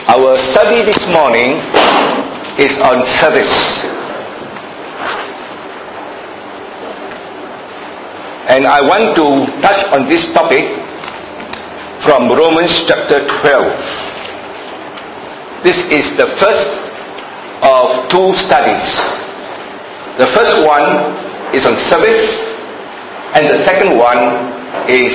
Our study this morning is on service. And I want to touch on this topic from Romans chapter 12. This is the first of two studies. The first one is on service, and the second one is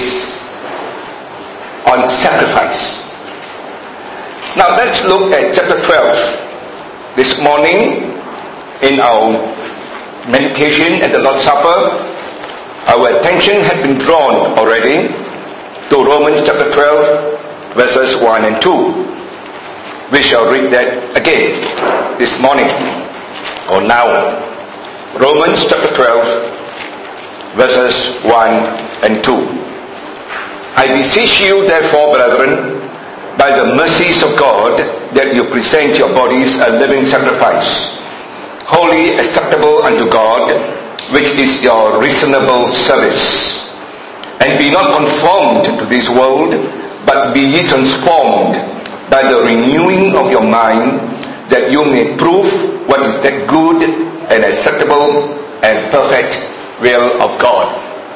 on sacrifice. Now let's look at chapter 12. This morning, in our meditation at the Lord's Supper, our attention had been drawn already to Romans chapter 12, verses 1 and 2. We shall read that again this morning, or now. Romans chapter 12, verses 1 and 2. I beseech you therefore, brethren, by the mercies of God, that you present your bodies a living sacrifice, holy, acceptable unto God, which is your reasonable service. And be not conformed to this world, but be ye transformed by the renewing of your mind, that you may prove what is that good and acceptable and perfect will of God.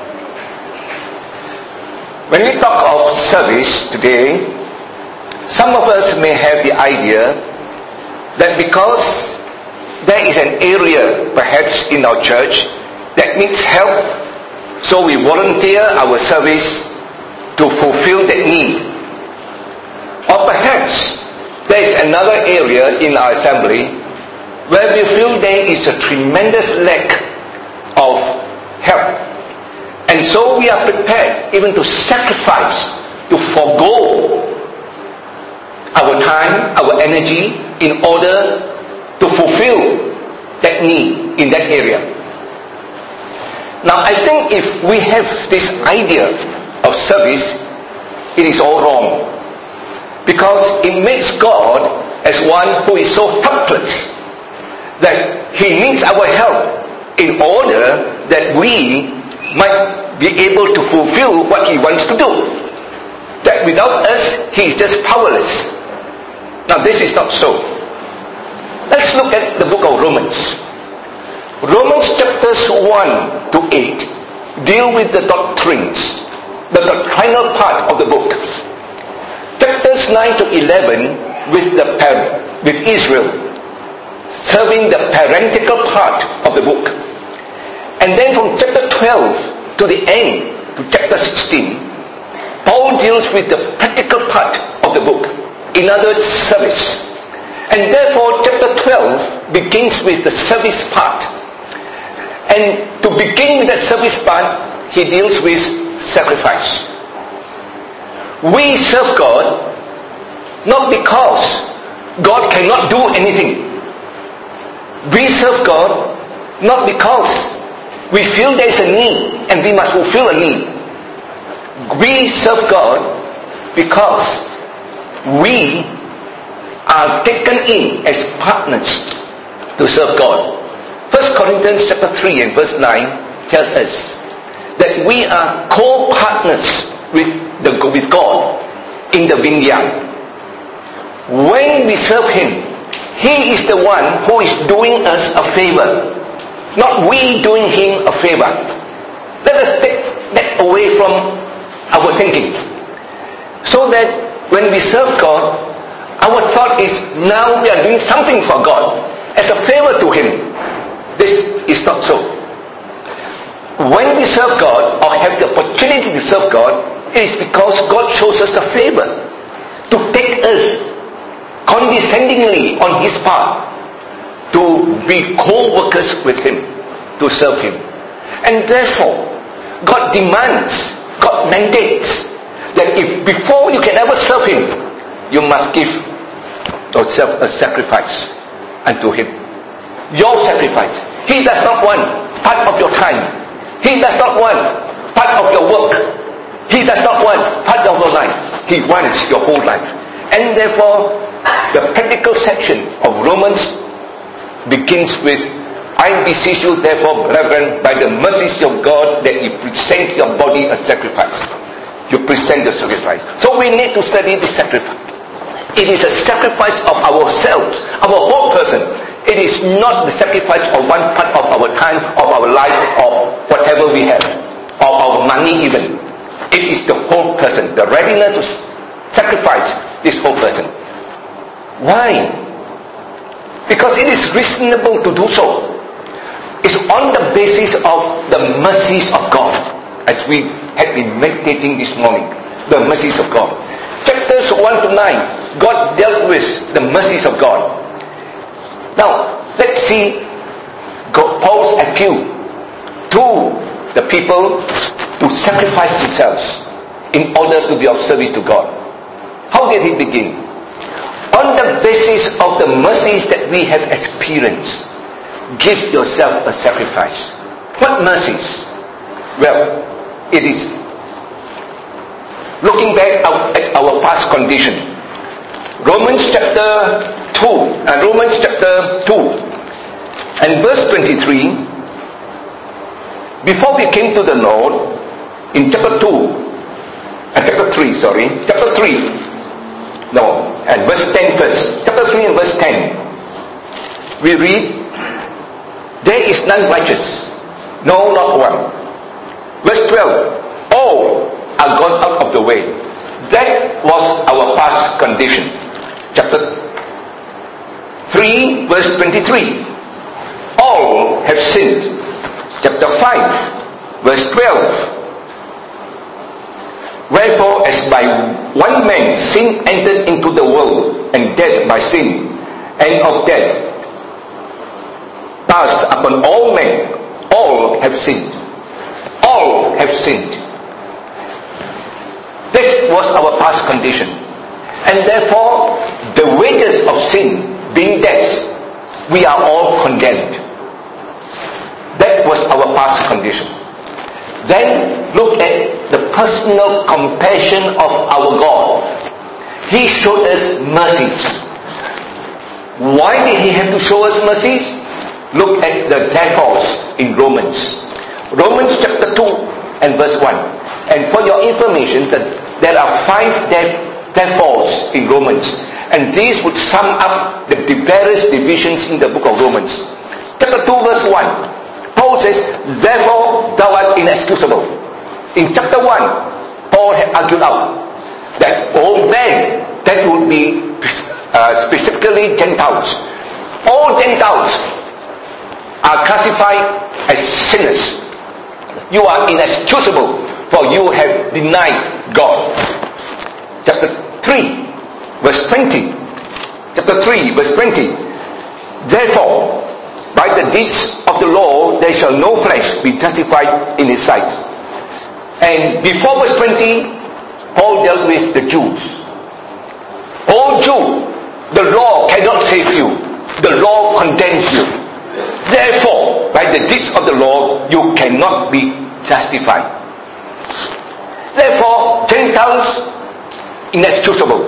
When we talk of service today, some of us may have the idea that because there is an area perhaps in our church that needs help, so we volunteer our service to fulfill that need. Or perhaps there is another area in our assembly where we feel there is a tremendous lack of help. And so we are prepared even to sacrifice, to forego our time, our energy, in order to fulfill that need in that area. Now I think if we have this idea of service, it is all wrong. Because it makes God as one who is so helpless that He needs our help in order that we might be able to fulfill what He wants to do. That without us, He is just powerless. Now this is not so. Let's look at the book of Romans. Romans chapters 1 to 8 deal with the doctrines, the doctrinal part of the book. Chapters 9 to 11 with Israel, serving the parental part of the book. And then from chapter 12 to the end, to chapter 16, Paul deals with the practical part of the book. In other words, service. And therefore, chapter 12 begins with the service part. And to begin with that service part, he deals with sacrifice. We serve God not because God cannot do anything. We serve God not because we feel there is a need and we must fulfill a need. We serve God because we are taken in as partners to serve God. 1 Corinthians chapter 3 and verse 9 tells us that we are co-partners with God in the vineyard. When we serve Him, He is the one who is doing us a favor, not we doing Him a favor. Let us take that away from our thinking, so that when we serve God, our thought is now we are doing something for God as a favor to Him. This is not so. When we serve God or have the opportunity to serve God, it is because God shows us a favor to take us condescendingly on His part to be co-workers with Him, to serve Him. And therefore, God demands, God mandates that if before you can ever serve Him, you must give yourself a sacrifice unto Him. Your sacrifice. He does not want part of your time. He does not want part of your work. He does not want part of your life. He wants your whole life. And therefore, the practical section of Romans begins with, I beseech you therefore, brethren, by the mercies of God, that you present your body a sacrifice. You present the sacrifice. So we need to study the sacrifice. It is a sacrifice of ourselves, our whole person. It is not the sacrifice of one part of our time, of our life, or whatever we have, or our money even. It is the whole person, the readiness to sacrifice this whole person. Why? Because it is reasonable to do so. It's on the basis of the mercies of God, as we have been meditating this morning. The mercies of God. Chapters 1 to 9, God dealt with the mercies of God. Now, let's see Paul's appeal to the people to sacrifice themselves in order to be of service to God. How did he begin? On the basis of the mercies that we have experienced, give yourself a sacrifice. What mercies? Well, it is looking back at our past condition. Romans chapter 2 and verse 23, before we came to the Lord, in chapter 3, and verse 10 first. Chapter 3 and verse 10, we read, there is none righteous, no, not one. Verse 12, all are gone out of the way. That was our past condition. Chapter 3 verse 23, all have sinned. Chapter 5 verse 12, wherefore as by one man sin entered into the world, and death by sin, and of death passed upon all men, all have sinned. All have sinned. That was our past condition. And therefore, the wages of sin being death, we are all condemned. That was our past condition. Then look at the personal compassion of our God. He showed us mercies. Why did he have to show us mercies? Look at the therefores in Romans. Romans chapter 2 and verse 1. And for your information, there are 5 therefores in Romans. And these would sum up the various divisions in the book of Romans. Chapter 2 verse 1. Paul says, therefore thou art inexcusable. In chapter 1, Paul had argued out that all men, that would be specifically Gentiles. All Gentiles are classified as sinners. You are inexcusable, for you have denied God. Chapter 3 verse 20. Chapter 3 verse 20. Therefore, by the deeds of the law there shall no flesh be justified in his sight. And before verse 20, Paul dealt with the Jews. O Jew, the law cannot save you. The law condemns you. Therefore, by the deeds of the law, you cannot be justified. Therefore, Gentiles, inexcusable.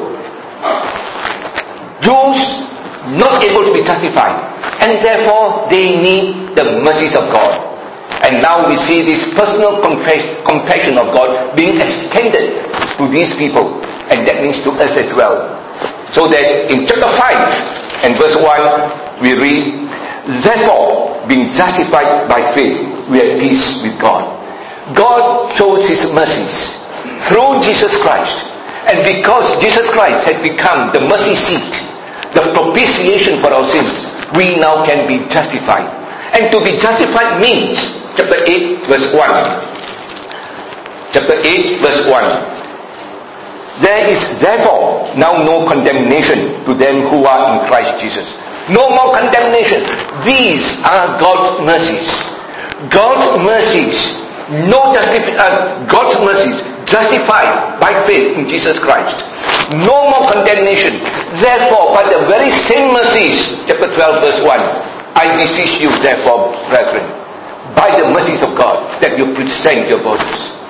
Jews, not able to be justified. And therefore, they need the mercies of God. And now we see this personal compassion of God being extended to these people. And that means to us as well. So that in chapter 5 and verse 1, we read, therefore, being justified by faith, we have peace with God. God shows his mercies through Jesus Christ. And because Jesus Christ has become the mercy seat, the propitiation for our sins, we now can be justified. And to be justified means, chapter 8 verse 1. Chapter 8 verse 1. There is therefore now no condemnation to them who are in Christ Jesus. No more condemnation. These are God's mercies. God's mercies. God's mercies justified by faith in Jesus Christ. No more condemnation. Therefore, by the very same mercies, chapter 12 verse 1, I beseech you therefore, brethren, by the mercies of God, that you present your bodies.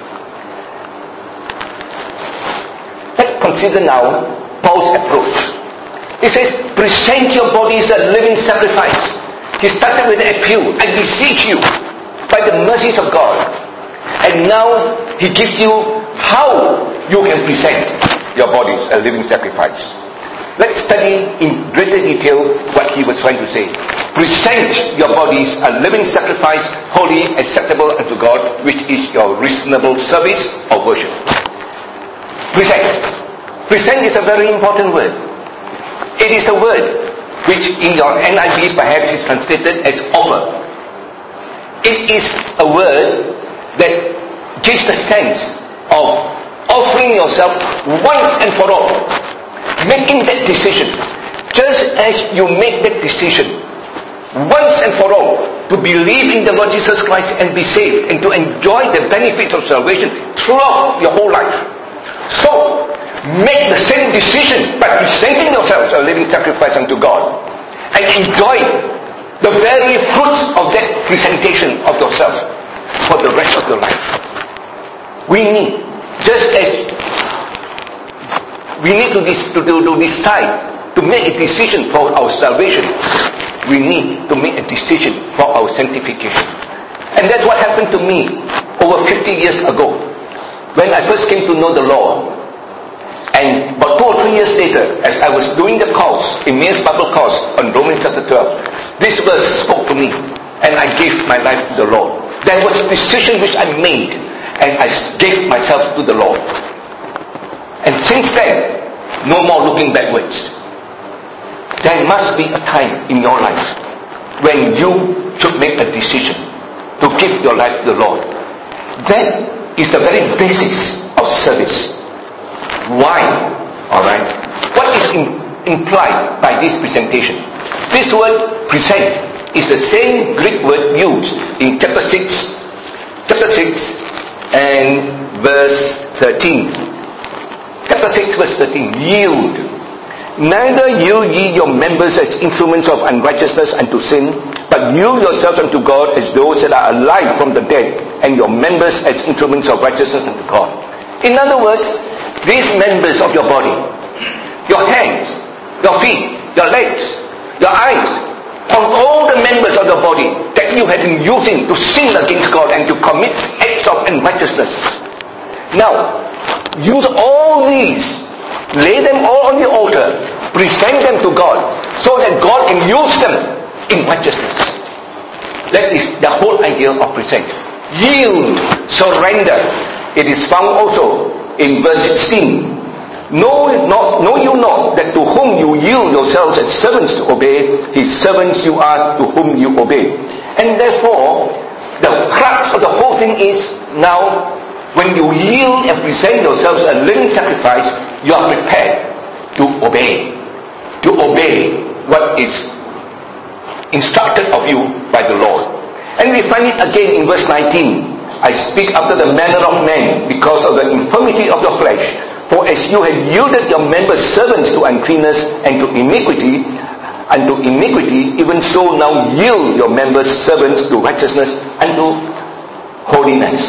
Let's consider now Paul's approach. He says, present your bodies a living sacrifice. He started with an appeal, I beseech you, by the mercies of God. And now he gives you how you can present your bodies a living sacrifice. let's study in greater detail what he was trying to say. Present your bodies a living sacrifice, holy, acceptable unto God, which is your reasonable service or worship. Present. Present is a very important word. It is a word which in your NIV perhaps is translated as offer. It is a word that gives the sense of offering yourself once and for all. Making that decision. Just as you make that decision once and for all to believe in the Lord Jesus Christ and be saved and to enjoy the benefits of salvation throughout your whole life. So, make the same decision by presenting yourselves a living sacrifice unto God and enjoy the very fruits of that presentation of yourself for the rest of your life. We need, just as we need to decide to make a decision for our salvation, we need to make a decision for our sanctification. And that's what happened to me over 50 years ago when I first came to know the Lord. And about 2 or 3 years later, as I was doing the course, Emmaus Bible course on Romans chapter 12, this verse spoke to me and I gave my life to the Lord. There was a decision which I made and I gave myself to the Lord. And since then, no more looking backwards. There must be a time in your life when you should make a decision to give your life to the Lord. That is the very basis of service. Why? Alright. What is implied by this presentation? This word present is the same Greek word used in chapter 6 and verse 13. Chapter 6 verse 13. Yield. Neither yield ye your members as instruments of unrighteousness unto sin, but yield yourselves unto God as those that are alive from the dead, and your members as instruments of righteousness unto God. In other words, these members of your body, your hands, your feet, your legs, your eyes, all the members of your body that you have been using to sin against God and to commit acts of unrighteousness. Now, use all these, lay them all on the altar, present them to God, so that God can use them in righteousness. That is the whole idea of present. Yield, surrender. It is found also in verse 16. Know you not that to whom you yield yourselves as servants to obey, his servants you are to whom you obey. And therefore, the crux of the whole thing is now, when you yield and present yourselves a living sacrifice, you are prepared to obey. To obey what is instructed of you by the Lord. And we find it again in verse 19. I speak after the manner of men because of the infirmity of the flesh. For as you have yielded your members servants to uncleanness and to iniquity, even so now yield your members servants to righteousness and to holiness.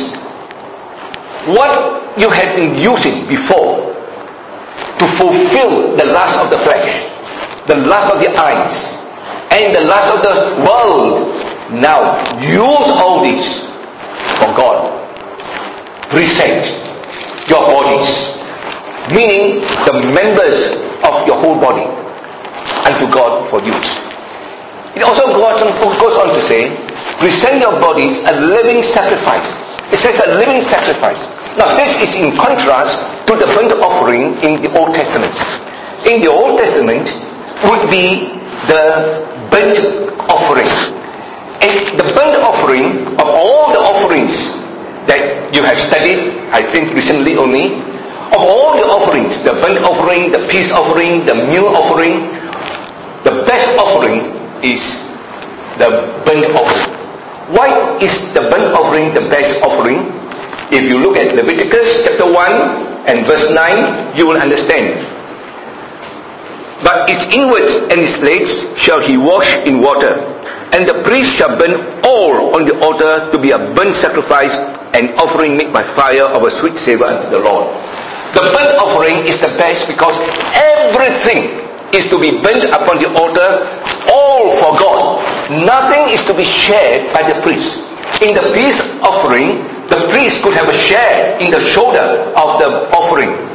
What you have been using before to fulfill the lust of the flesh, the lust of the eyes, and the lust of the world, now use all this for God. Present your bodies, meaning the members of your whole body, unto God for use. It also goes on to say, present your bodies a living sacrifice. It says a living sacrifice. Now this is in contrast to the burnt offering in the Old Testament. In the Old Testament would be the burnt offering. And the burnt offering of all the offerings that you have studied, I think recently only, of all the offerings, the burnt offering, the peace offering, the meal offering, the best offering is the burnt offering. Why is the burnt offering the best offering? If you look at Leviticus chapter 1 and verse 9, you will understand. But its inwards and its legs shall he wash in water, and the priest shall burn all on the altar to be a burnt sacrifice, an offering made by fire of a sweet savour unto the Lord. The burnt offering is the best because everything is to be burnt upon the altar, all for God. Nothing is to be shared by the priest. In the peace offering, the priest could have a share in the shoulder of the offering.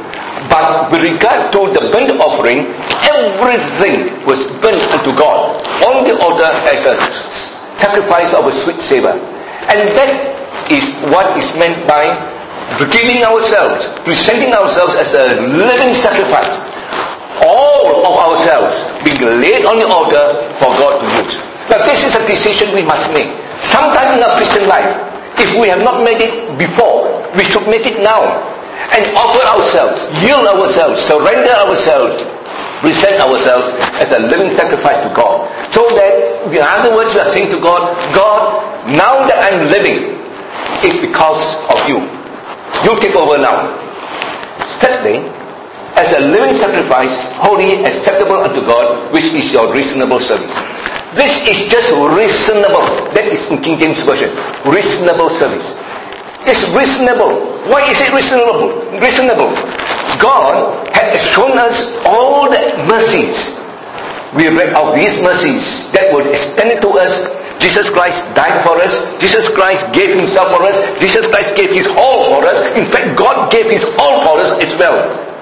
But with regard to the burnt offering, everything was burnt unto God on the altar as a sacrifice of a sweet savor. And that is what is meant by giving ourselves, presenting ourselves as a living sacrifice. All of ourselves being laid on the altar for God to use. Now this is a decision we must make. Sometime in our Christian life, if we have not made it before, we should make it now. And offer ourselves, yield ourselves, surrender ourselves, present ourselves as a living sacrifice to God. So that, in other words, we are saying to God, God, now that I'm living, it's because of you. You take over now. Thirdly, as a living sacrifice, holy, acceptable unto God, which is your reasonable service. This is just reasonable. That is in King James Version. Reasonable service. It's reasonable. Why is it reasonable? Reasonable. God had shown us all the mercies. We read of these mercies that were extended to us. Jesus Christ died for us. Jesus Christ gave himself for us. Jesus Christ gave his all for us. In fact, God gave his all for us as well.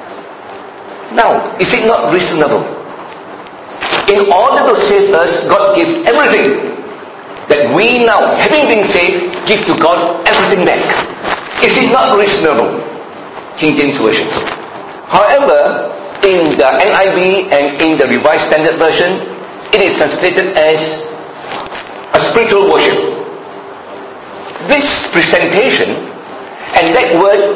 Now, is it not reasonable? In order to save us, God gave everything. That we now, having been saved, give to God everything back. Is it not reasonable? King James Version. However, in the NIV and in the Revised Standard Version, it is translated as a spiritual worship. This presentation and that word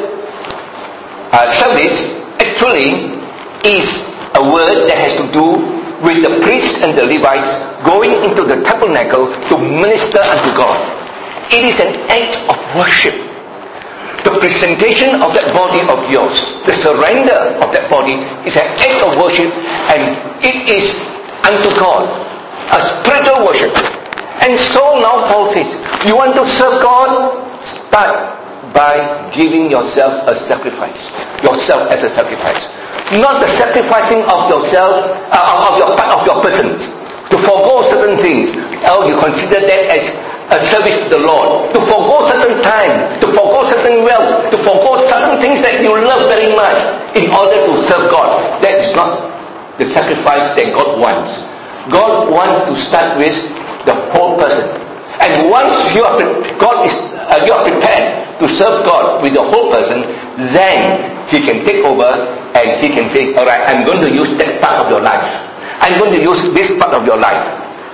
service actually is a word that has to do with the priests and the Levites going into the tabernacle to minister unto God. It is an act of worship. The presentation of that body of yours, the surrender of that body is an act of worship, and it is unto God, a spiritual worship. And so now Paul says, you want to serve God? Start by giving yourself a sacrifice. Yourself as a sacrifice. Not the sacrificing of yourself, of your persons, to forego certain things. You consider that as a service to the Lord. To forego certain time, to forego certain wealth, to forego certain things that you love very much in order to serve God. That is not the sacrifice that God wants. God wants to start with the whole person. And once you are prepared to serve God with the whole person, then He can take over and He can say, alright, I'm going to use that part of your life. I'm going to use this part of your life.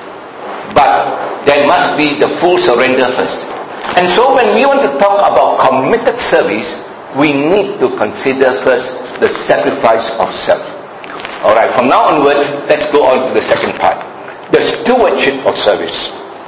But there must be the full surrender first. And so when we want to talk about committed service, we need to consider first the sacrifice of self. Alright, from now onwards, let's go on to the second part. The stewardship of service.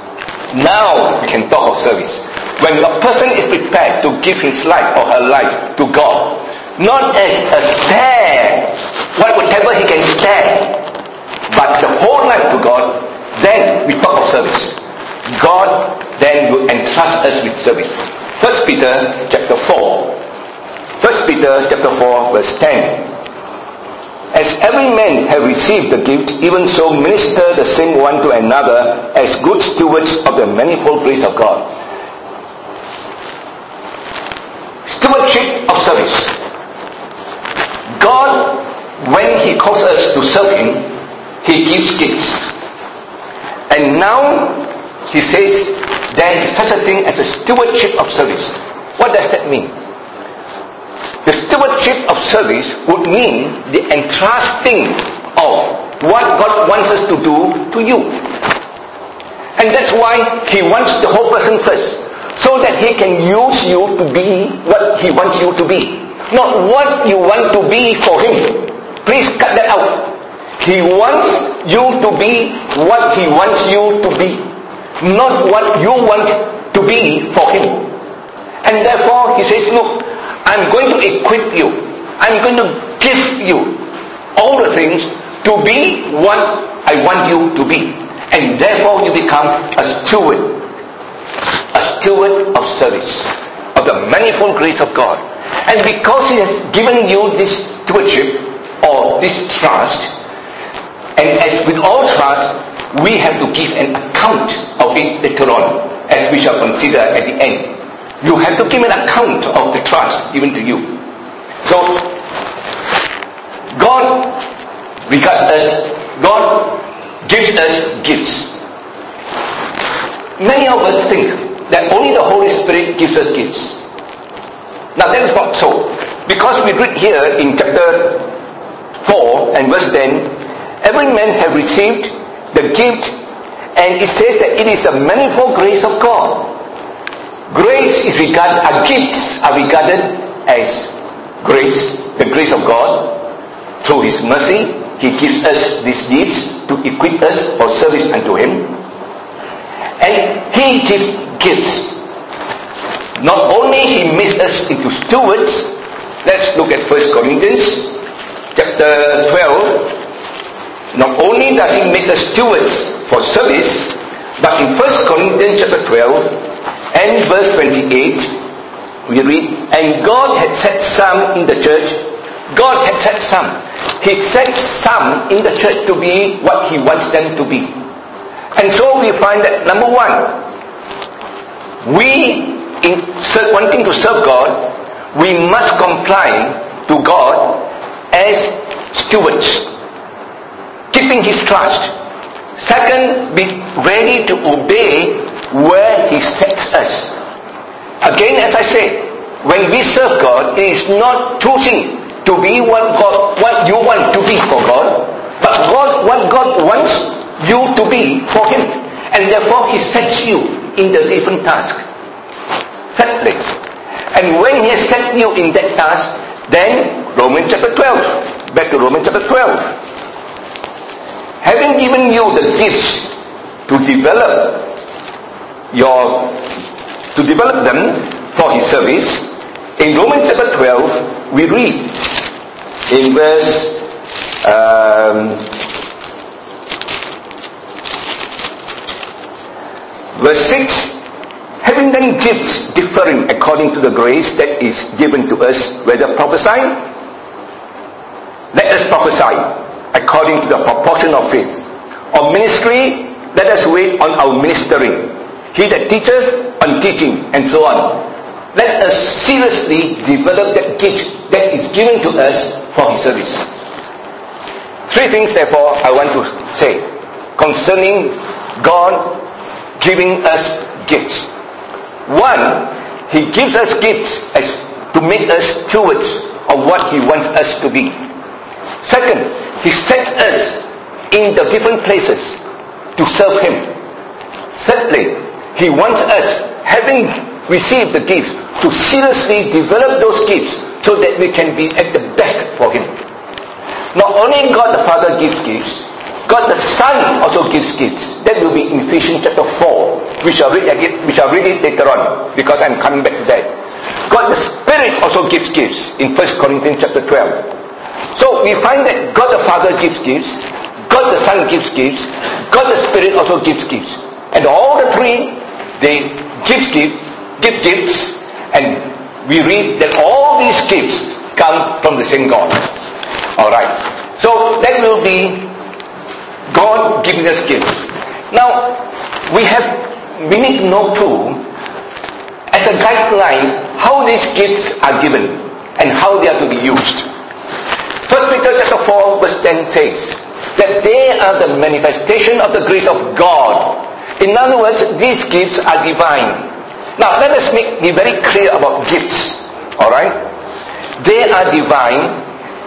Now we can talk of service. When a person is prepared to give his life or her life to God, not as a spare, whatever he can spare, but the whole life to God, then we talk of service. God then will entrust us with service. 1 Peter chapter 4. 1 Peter chapter 4 verse 10. As every man have received the gift, even so minister the same one to another as good stewards of the manifold grace of God. Stewardship of service. God, when He calls us to serve Him, He gives gifts. And now He says there is such a thing as a stewardship of service. What does that mean? The stewardship of service would mean the entrusting of what God wants us to do to you. And that's why He wants the whole person first, so that He can use you to be what He wants you to be. Not what you want to be for Him. Please cut that out. He wants you to be what He wants you to be, not what you want to be for Him. And therefore He says, look, I'm going to equip you. I'm going to give you all the things to be what I want you to be. And therefore you become a steward of service, of the manifold grace of God. And because He has given you this stewardship or this trust, and as with all trust, we have to give an account of it later on, as we shall consider at the end. You have to give an account of the trust given to you. So, God regards us, God gives us gifts. Many of us think that only the Holy Spirit gives us gifts. Now that is not so. Because we read here in chapter 4 and verse 10, every man have received the gift, and it says that it is a manifold grace of God. Gifts are regarded as grace, the grace of God. Through His mercy, He gives us these gifts to equip us for service unto Him. And He gives gifts. Not only He makes us into stewards. Let's look at 1 Corinthians chapter 12. Not only does He make us stewards for service, but in 1 Corinthians chapter 12 and verse 28, we read, and God had set some in the church. God had set some. He set some in the church to be what He wants them to be. And so we find that, number one, we, in wanting to serve God, we must comply to God as stewards, keeping His trust. Second, be ready to obey where He sets us. Again, as I said, when we serve God, it is not choosing to be what you want to be for God, but what God wants you to be for Him. And therefore He sets you in the different task. Thirdly, and when He has set you in that task, then Romans chapter 12. Back to Romans chapter 12. Having given you the gifts to develop them for His service, in Romans chapter 12, we read in verse 6, having then gifts differing according to the grace that is given to us, whether prophesying, let us prophesy according to the proportion of faith. Or ministry, let us wait on our ministering. He that teaches, on teaching, and so on. Let us seriously develop that gift that is given to us for His service. Three things, therefore, I want to say concerning God giving us gifts. One, He gives us gifts to make us stewards of what He wants us to be. Second, He sets us in the different places to serve Him. Thirdly, He wants us, having received the gifts, to seriously develop those gifts so that we can be at the best for Him. Not only God the Father gives gifts, God the Son also gives gifts. That will be in Ephesians chapter 4. We shall read it later on, because I'm coming back to that. God the Spirit also gives gifts in 1 Corinthians chapter 12. So we find that God the Father gives gifts, God the Son gives gifts, God the Spirit also gives gifts. And all the three, they give gifts, and we read that all these gifts come from the same God. Alright. So that will be God giving us gifts. Now, we need to know too, as a guideline, how these gifts are given and how they are to be used. 1 Peter chapter 4 verse 10 says that they are the manifestation of the grace of God. In other words, these gifts are divine. Now, let us be very clear about gifts. Alright? They are divine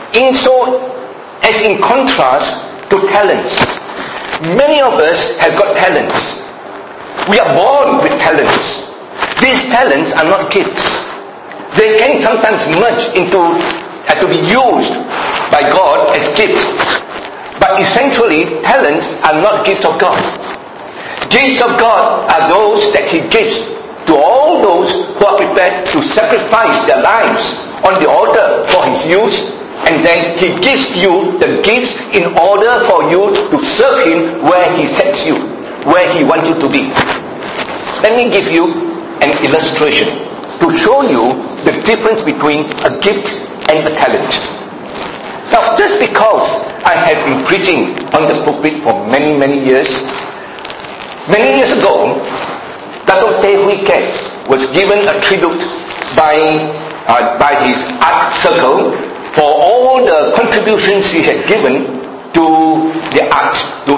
as in contrast to talents. Many of us have got talents. We are born with talents. These talents are not gifts. They can sometimes merge to be used by God as gifts. But essentially, talents are not gifts of God. Gifts of God are those that He gives to all those who are prepared to sacrifice their lives on the altar for His use, and then He gives you the gifts in order for you to serve Him where He sets you, where He wants you to be. Let me give you an illustration to show you the difference between a gift and a talent. Now, just because I have been preaching on the pulpit for many, many years, many years ago, Dato' Teh Hui Ket was given a tribute by his art circle for all the contributions he had given to the art.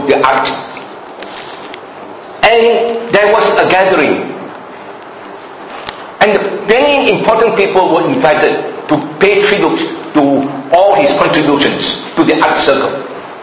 And there was a gathering. And many important people were invited to pay tribute to all his contributions to the art circle.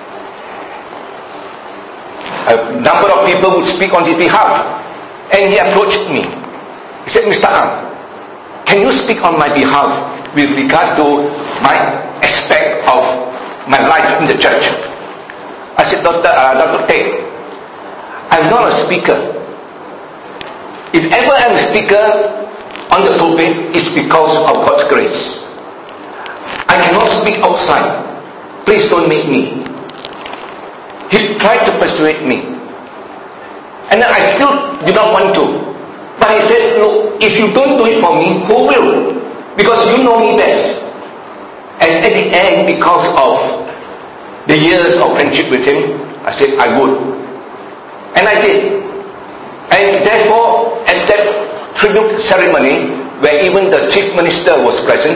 A number of people would speak on his behalf. And he approached me. He said, Mr. Ang, can you speak on my behalf with regard to my aspect of my life in the church? I said, Dr. Tate, I'm not a speaker. If ever I'm a speaker on the pulpit, it's because of God's grace. I cannot speak outside. Please don't make me. He tried to persuade me. And I still did not want to. But he said, look, if you don't do it for me, who will? Because you know me best. And at the end, because of the years of friendship with him, I said I would. And I did. And therefore, at that tribute ceremony, where even the chief minister was present,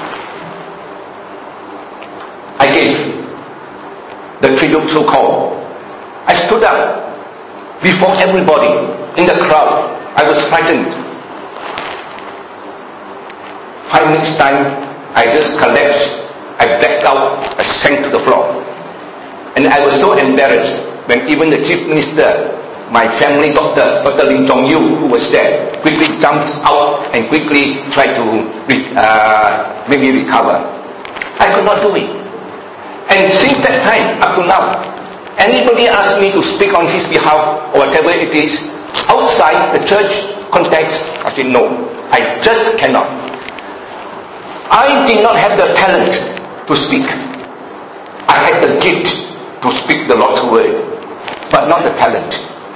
I gave the tribute so-called. I stood up before everybody in the crowd. I was frightened. 5 minutes time, I just collapsed. I blacked out. I sank to the floor. And I was so embarrassed when even the chief minister, my family doctor, Dr. Lim Chong Yu, who was there, quickly jumped out and quickly tried to make me recover. I could not do it. And since that time up to now, anybody asked me to speak on his behalf or whatever it is, outside the church context, I said no, I just cannot. I did not have the talent to speak. I had the gift to speak the Lord's word, but not the talent.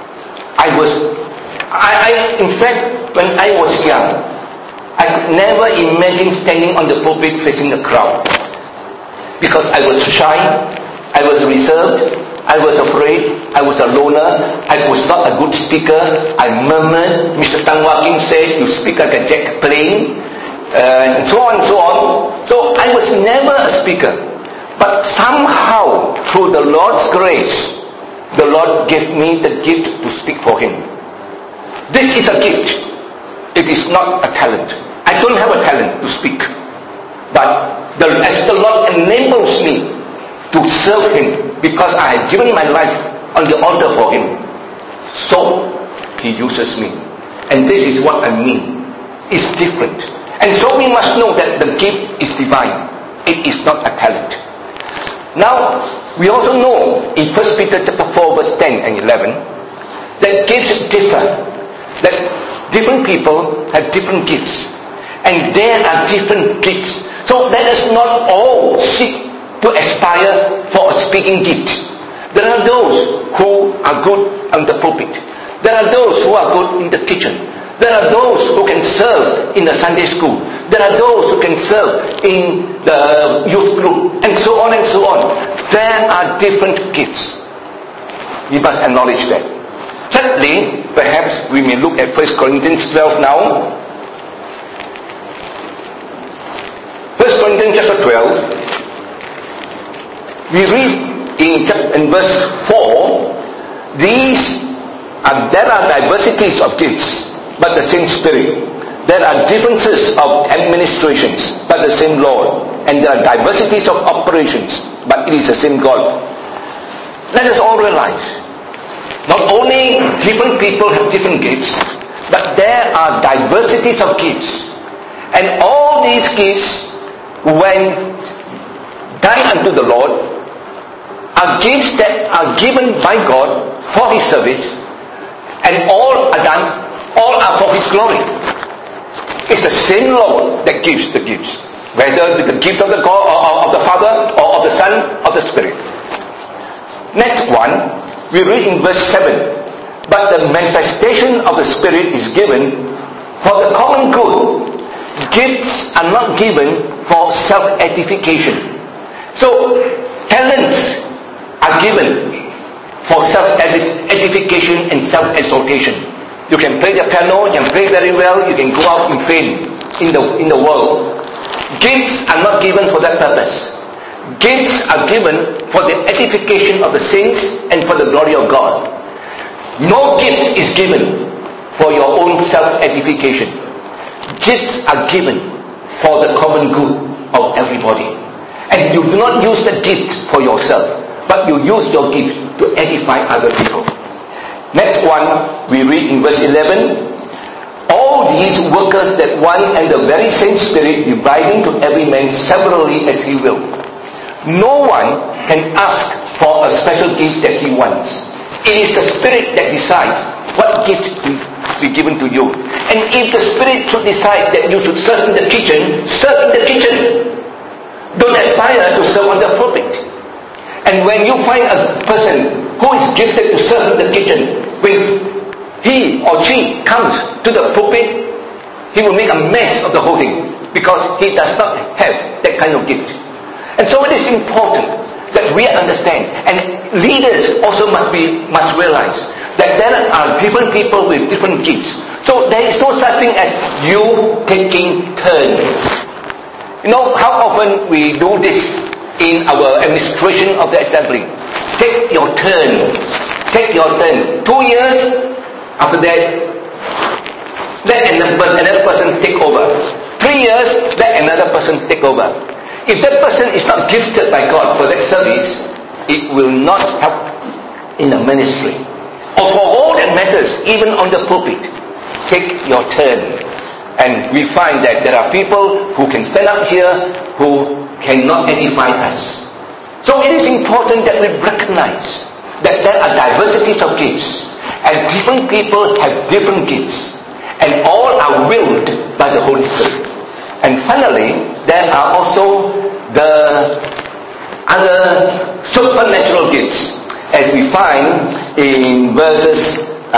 In fact, when I was young, I could never imagine standing on the pulpit facing the crowd. Because I was shy, I was reserved, I was afraid, I was a loner, I was not a good speaker, I murmured, Mr. Tang Wah Kim said, you speak like a jet plane, and so on and so on. So I was never a speaker. But somehow, through the Lord's grace, the Lord gave me the gift to speak for Him. This is a gift. It is not a talent. I don't have a talent to speak. But as the Lord enables me to serve Him, because I have given my life on the altar for Him, so He uses me. And this is what I mean. It's different. And so we must know that the gift is divine. It is not a talent. Now, we also know in 1 Peter chapter 4 verse 10 and 11 that gifts differ. That different people have different gifts. And there are different gifts. So let us not all seek to aspire for a speaking gift. There are those who are good on the pulpit. There are those who are good in the kitchen. There are those who can serve in the Sunday school. There are those who can serve in the youth group, and so on and so on. There are different gifts. We must acknowledge that. Thirdly, perhaps we may look at 1 Corinthians 12 now. 1 Corinthians chapter 12. We read in verse 4, there are diversities of gifts, but the same Spirit. There are differences of administrations, but the same Lord. And there are diversities of operations, but it is the same God. Let us all realize, not only different people have different gifts, but there are diversities of gifts. And all these gifts, when done unto the Lord, are gifts that are given by God for His service, and all are for His glory. It's the same Lord that gives the gifts, whether the gift of the God, of the Father, or of the Son, or the Spirit. Next one, we read in verse 7. But the manifestation of the Spirit is given for the common good. Gifts are not given for self-edification. So, talents are given for self-edification and self-exaltation. You can play the piano, you can play very well, you can go out in fame in the world. Gifts are not given for that purpose. Gifts are given for the edification of the saints and for the glory of God. No gift is given for your own self-edification. Gifts are given for the common good of everybody. And you do not use the gift for yourself, but you use your gift to edify other people. Next one, we read in verse 11. All these workers that one and the very same Spirit, dividing to every man severally as he will. No one can ask for a special gift that he wants. It is the Spirit that decides what gift to be given to you. And if the Spirit should decide that you should serve in the kitchen, serve in the kitchen. Don't aspire to serve on the pulpit. And when you find a person who is gifted to serve in the kitchen, when he or she comes to the pulpit, he will make a mess of the whole thing, because he does not have that kind of gift. And so it is important that we understand, and leaders also must realize that there are different people with different gifts. So there is no such thing as you taking turns. You know how often we do this in our administration of the assembly. Take your turn. Take your turn. 2 years, after that, let another person take over. 3 years, let another person take over. If that person is not gifted by God for that service, it will not help in the ministry. Or for all that matters, even on the pulpit, take your turn. And we find that there are people who can stand up here who cannot edify us. So it is important that we recognize that there are diversities of gifts. And different people have different gifts. And all are willed by the Holy Spirit. And finally, there are also the other supernatural gifts. As we find in verses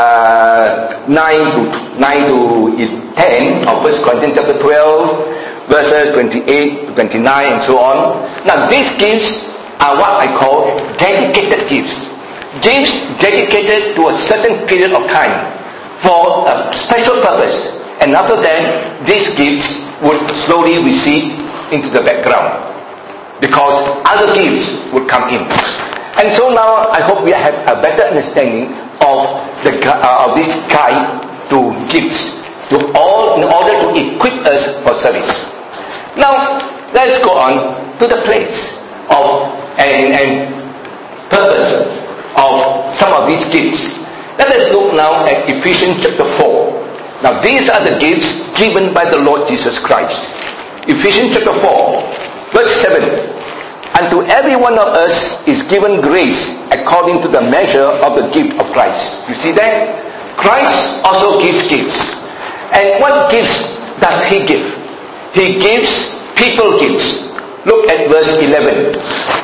9 to 10 of 1 Corinthians chapter 12, verses 28 to 29 and so on. Now these gifts are what I call dedicated gifts. Gifts dedicated to a certain period of time for a special purpose, and after that these gifts would slowly recede into the background because other gifts would come in. And so now I hope we have a better understanding of this guide to gifts in order to equip us for service. Now let's go on to the place of and purpose of some of these gifts. Let us look now at Ephesians chapter 4. Now these are the gifts given by the Lord Jesus Christ. Ephesians chapter 4, verse 7. Unto every one of us is given grace according to the measure of the gift of Christ. You see that? Christ also gives gifts. And what gifts does He give? He gives people gifts. Look at verse 11.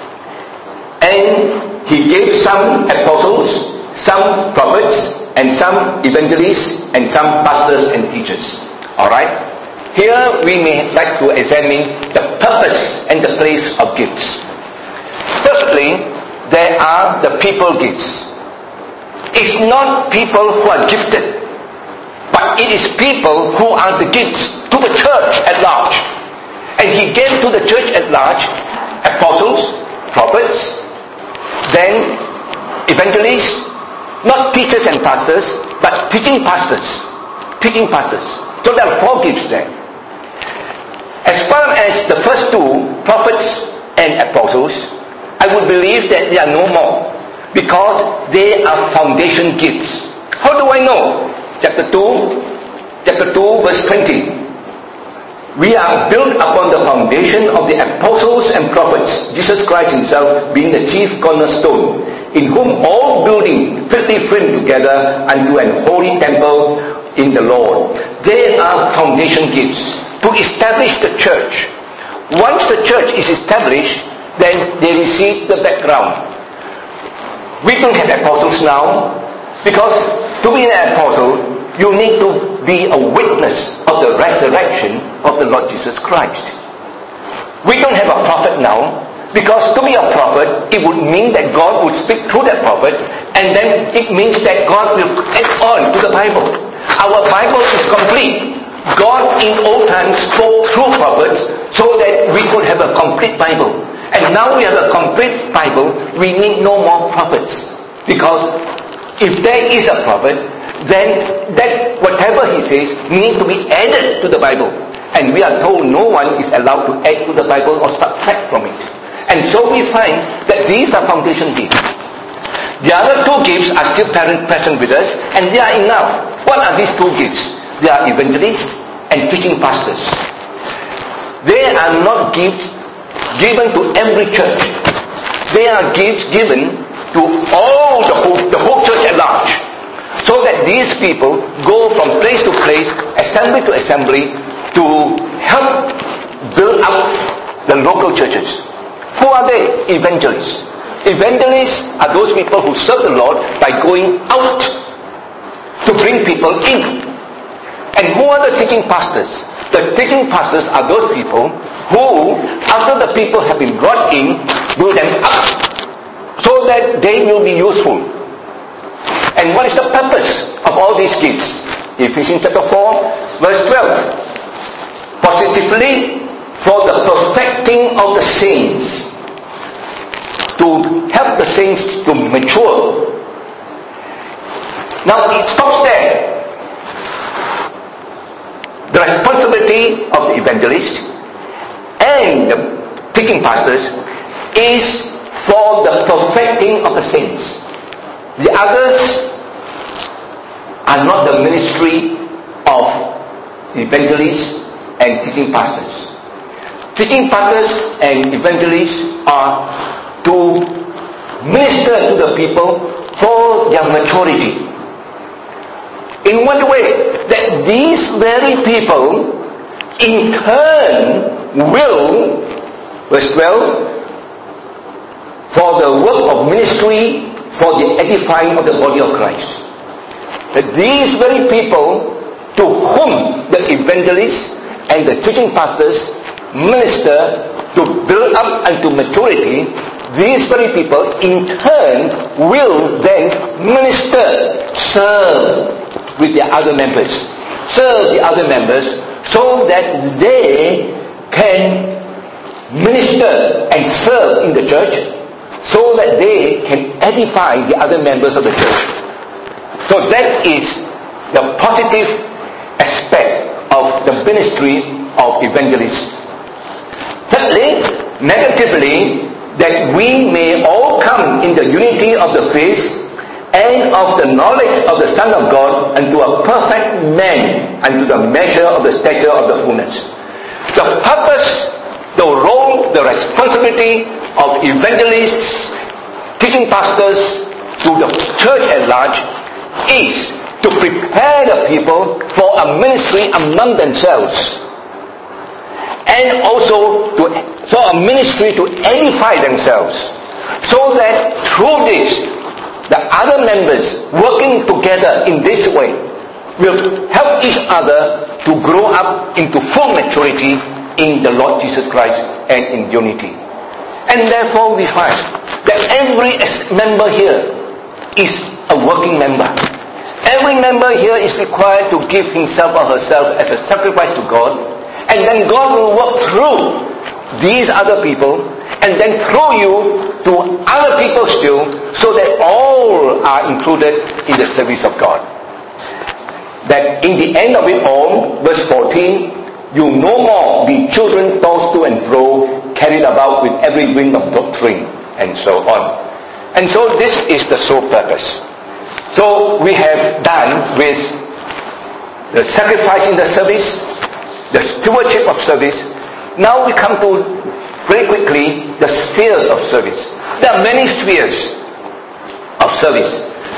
And He gave some apostles, some prophets, and some evangelists, and some pastors and teachers. Alright? Here we may like to examine the purpose and the place of gifts. Firstly, there are the people gifts. It's not people who are gifted, but it is people who are the gifts to the church at large. And He gave to the church at large apostles, prophets, then evangelists, not teachers and pastors, but teaching pastors. Teaching pastors. So there are 4 gifts there. As far as the first 2, prophets and apostles, I would believe that there are no more, because they are foundation gifts. How do I know? Chapter 2, verse 20. We are built upon the foundation of the apostles and prophets, Jesus Christ Himself being the chief cornerstone, in whom all building fitly framed together unto an holy temple in the Lord. They are foundation gifts to establish the church. Once the church is established, then they receive the background. We don't have apostles now, because to be an apostle, you need to be a witness of the resurrection of the Lord Jesus Christ. We don't have a prophet now, because to be a prophet, it would mean that God would speak through that prophet, and then it means that God will add on to the Bible. Our Bible is complete God in old times spoke through prophets so that we could have a complete Bible. And now we have a complete Bible, we need no more prophets. Because if there is a prophet, then that whatever he says needs to be added to the Bible. And we are told no one is allowed to add to the Bible or subtract from it. And so we find that these are foundation gifts. The other two gifts are still present with us, and they are enough. What are these two gifts? They are evangelists and teaching pastors. They are not gifts given to every church. They are gifts given to all the whole church at large. So that these people go from place to place, assembly to assembly, to help build up the local churches. Who are they? Evangelists. Evangelists are those people who serve the Lord by going out to bring people in. And who are the teaching pastors? The teaching pastors are those people who, after the people have been brought in, build them up so that they will be useful. And what is the purpose of all these gifts? Ephesians chapter 4, verse 12. Positively, for the perfecting of the saints, to help the saints to mature. Now it stops there. The responsibility of the evangelist and the teaching pastors is for the perfecting of the saints. The others are not the ministry of evangelists and teaching pastors. Teaching pastors and evangelists are to minister to the people for their maturity. In what way? That these very people in turn will, verse 12, for the work of ministry, for the edifying of the body of Christ. That these very people to whom the evangelists and the teaching pastors minister to build up unto maturity, these very people in turn will then minister, serve with the other members. Serve the other members so that they can minister and serve in the church, so that they can edify the other members of the church. So that is the positive aspect of the ministry of evangelists. Thirdly, negatively, that we may all come in the unity of the faith and of the knowledge of the Son of God unto a perfect man, unto the measure of the stature of the fullness. The purpose, the role, the responsibility of evangelists, teaching pastors to the church at large is to prepare the people for a ministry among themselves, and also for a ministry to edify themselves, so that through this, the other members working together in this way will help each other to grow up into full maturity in the Lord Jesus Christ and in unity. And therefore we find that every member here is a working member. Every member here is required to give himself or herself as a sacrifice to God, and then God will work through these other people, and then through you to other people still, so that all are included in the service of God. That in the end of it all, verse 14, you no more be children tossed to and fro, carried about with every wind of doctrine, and so on. And so this is the sole purpose. So we have done with the sacrifice in the service, the stewardship of service. Now we come to, very quickly, the spheres of service. There are many spheres of service.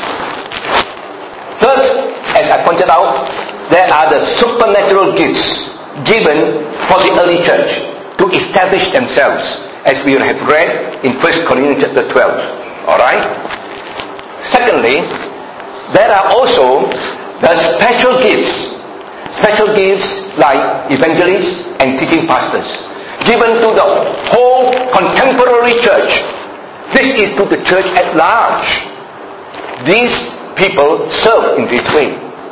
First, as I pointed out, there are the supernatural gifts given for the early church to establish themselves, as we have read in 1 Corinthians chapter 12. Alright? Secondly, there are also the special gifts. Special gifts like evangelists and teaching pastors, given to the whole contemporary church. This is to the church at large. These people serve in this way.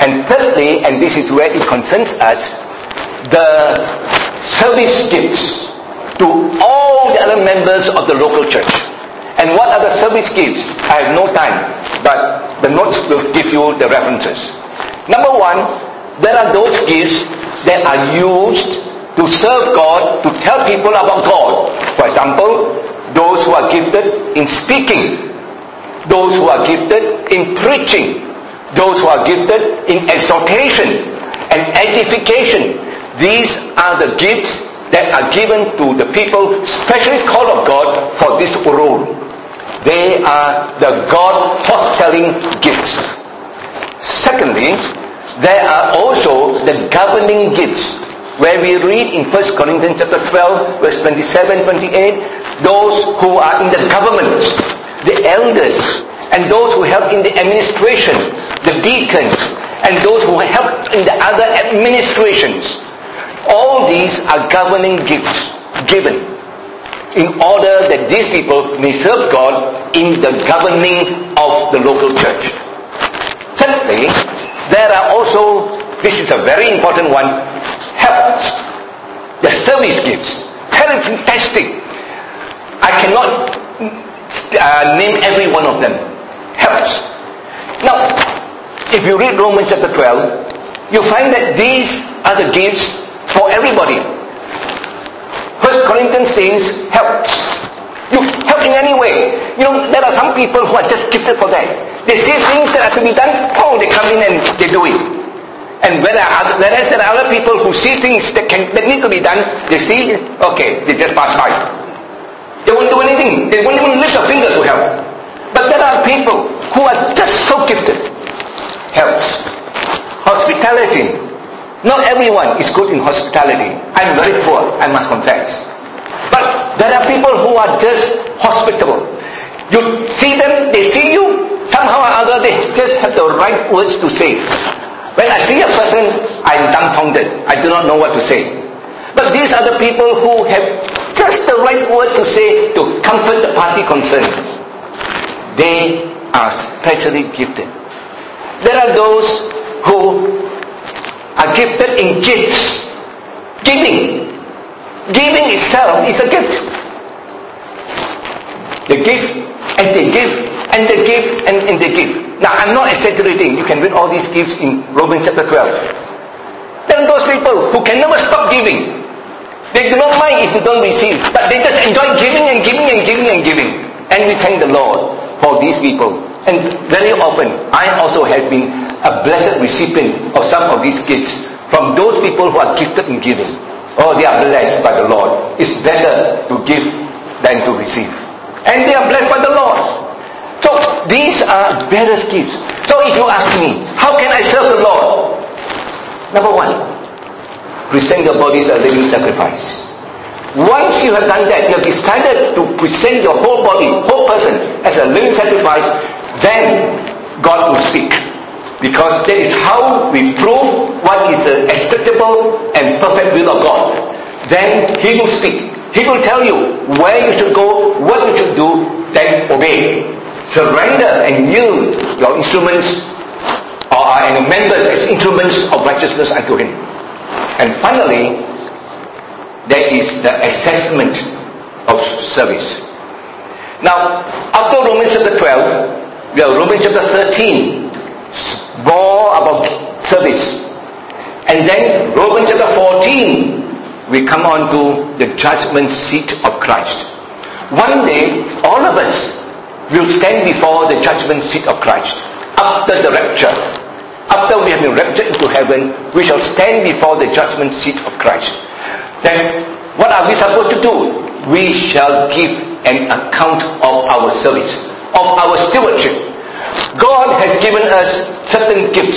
And thirdly, and this is where it concerns us, the service gifts to all the other members of the local church. And what are the service gifts? I have no time, but the notes will give you the references. Number one, there are those gifts that are used to serve God, to tell people about God. For example, those who are gifted in speaking, those who are gifted in preaching, those who are gifted in exhortation and edification. These are the gifts that are given to the people specially called of God for this role. They are the God foretelling gifts. Secondly, there are also the governing gifts, where we read in 1 Corinthians chapter 12, verse 27, 28, those who are in the government, the elders, and those who help in the administration, the deacons, and those who help in the other administrations. All these are governing gifts given in order that these people may serve God in the governing of the local church. Thirdly, there are also, this is a very important one, helps, the service gifts. Very fantastic. I cannot name every one of them. Helps. Now, if you read Romans chapter 12, you find that these are the gifts for everybody. 1 Corinthians says, helps. You help in any way. You know, there are some people who are just gifted for that. They see things that are to be done, they come in and they do it. And whereas there are other people who see things that need to be done, they see, okay, they just pass by. They won't do anything. They won't even lift a finger to help. But there are people who are just so gifted. Helps. Hospitality. Not everyone is good in hospitality. I'm very poor, I must confess. But there are people who are just hospitable. You see them, they see you, somehow or other they just have the right words to say. When I see a person, I'm dumbfounded. I do not know what to say. But these are the people who have just the right words to say to comfort the party concerned. They are specially gifted. There are those who are gifted in gifts. Giving. Giving itself is a gift. They give, and they give, and they give, and they give. Now, I'm not exaggerating. You can read all these gifts in Romans chapter 12. There are those people who can never stop giving. They do not mind if you don't receive, but they just enjoy giving and giving and giving and giving. And we thank the Lord for these people. And very often, I also have been a blessed recipient of some of these gifts from those people who are gifted in giving. Oh, they are blessed by the Lord. It's better to give than to receive. And they are blessed by the Lord. So, these are various gifts. So, if you ask me, how can I serve the Lord? Number one, present your body as a living sacrifice. Once you have done that, you have decided to present your whole body, whole person, as a living sacrifice, then God will speak. Because that is how we prove what is the acceptable and perfect will of God. Then He will speak. He will tell you where you should go, what you should do, then obey. Surrender and yield your instruments and your members as instruments of righteousness unto Him. And finally, there is the assessment of service. Now, after Romans chapter 12, we have Romans chapter 13, more about service. And then Romans chapter 14, we come on to the judgment seat of Christ. One day, all of us will stand before the judgment seat of Christ. After the rapture, after we have been raptured into heaven, we shall stand before the judgment seat of Christ. Then, what are we supposed to do? We shall give an account of our service, of our stewardship. God has given us certain gifts.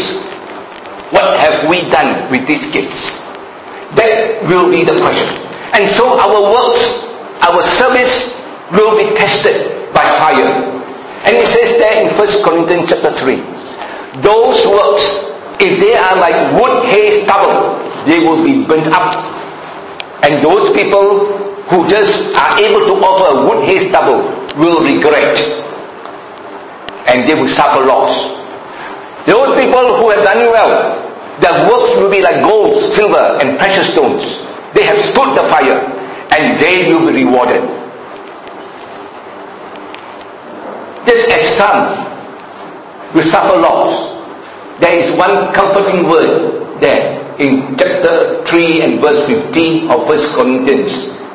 What have we done with these gifts? That will be the question. And so our works, our service will be tested by fire. And it says there in 1 Corinthians chapter 3, those works, if they are like wood, hay, stubble, they will be burnt up. And those people who just are able to offer wood, hay, stubble will regret. And they will suffer loss. Those people who have done well, their works will be like gold, silver, and precious stones. They have stood the fire, and they will be rewarded. Just as some will suffer loss, there is one comforting word there in chapter 3 and verse 15 of 1 Corinthians.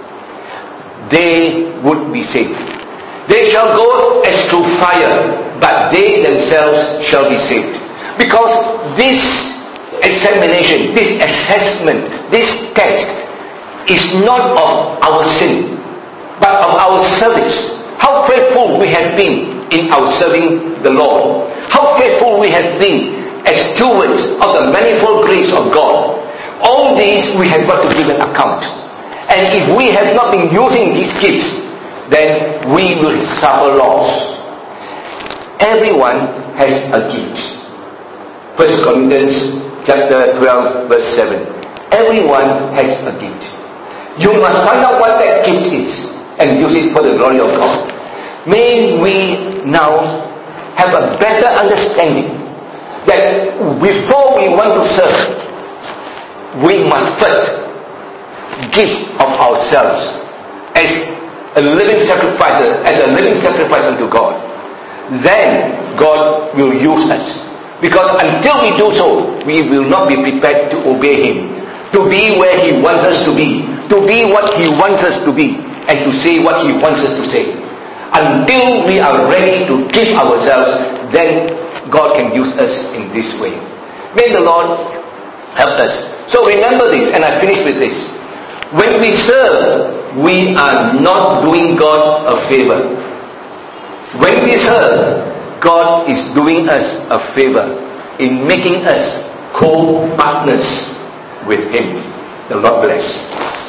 They would be saved. They shall go as through fire, but they themselves shall be saved. Because this examination, this assessment, this test is not of our sin, but of our service. How faithful we have been in our serving the Lord. How faithful we have been as stewards of the manifold grace of God. All these we have got to give an account. And if we have not been using these gifts, then we will suffer loss. Everyone has a gift. 1 Corinthians chapter 12 verse 7. Everyone has a gift. You must find out what that gift is and use it for the glory of God. May we now have a better understanding that before we want to serve, we must first give of ourselves as a living sacrifice unto God. Then God will use us. Because until we do so, we will not be prepared to obey Him, to be where He wants us to be what He wants us to be, and to say what He wants us to say. Until we are ready to give ourselves, then God can use us in this way. May the Lord help us. So remember this, and I finish with this. When we serve, we are not doing God a favor. When we serve, God is doing us a favor in making us co-partners with Him. The Lord bless.